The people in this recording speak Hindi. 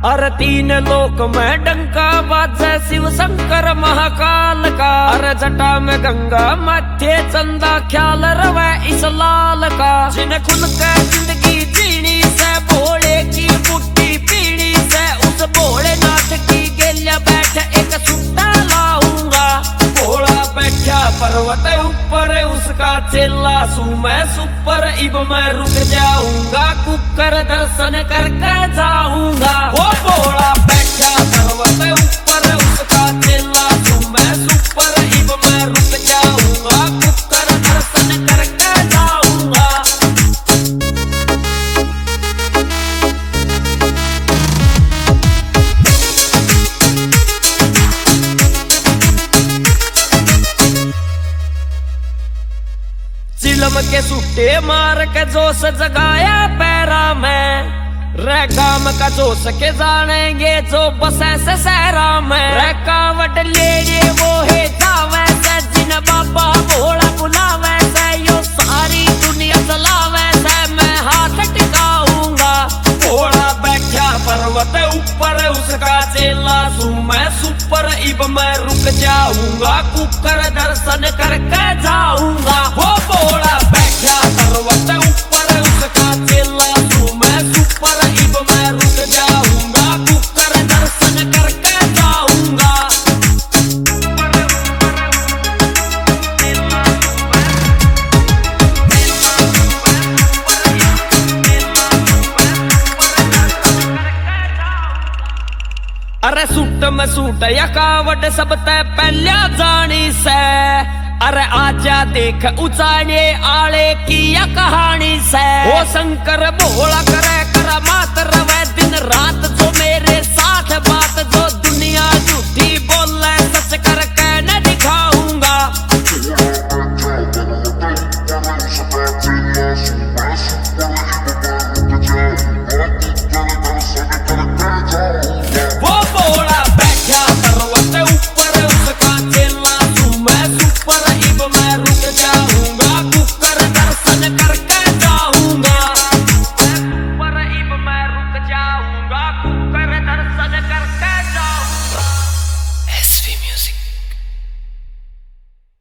अरे तीन लोक में डंका बाजे शिव शंकर महाकाल का। अरे जटा में गंगा माथे चंदा ख्याल रवे इस लाल का। जिन्हें खुल के जिंदगी जीनी से भोले की बुट्टी पीनी से उस भोलेनाथ की गेलिया बैठ एक सुट्टा लाऊंगा। भोला बैठा पर्वत ऊपर उसका चेला सू मैं सुपर इब मैं रुक जाऊंगा कुकर दर्शन करके जाऊंगा। वो भोला बैठा पर्वत ऊपर उसका चेला सू मैं सुपर इब मैं रुक जाऊंगा कुकर दर्शन करके जाऊंगा। चिलम के सुट्टे मार के जोश जगाया पैरा में। रे काम का जोश के जानेंगे जो बसे से सहरा में। रे कावट ले वो है जावे से जिन बाबा भोला बुलावे से यो सारी दुनिया चलावे से मैं हाथ टिकाऊंगा। भोला बैठा पर्वत ऊपर उसका चेला सू मैं सुपर इब मैं रुक जाऊंगा कुकर दर्शन करके जाऊंगा। वो भोला बैठा पर्वत ऊपर उसका चेला सू मैं सुपर इब मैं रुक जाऊंगा कुकर दर्शन करके जाऊंगा। अरे सूट में सूट या कावट सब तय पहल्या जानी से। अरे आजा देख उचाने आले की या कहानी से। ओ शंकर भोला करे कर मात रवे दिन रात जो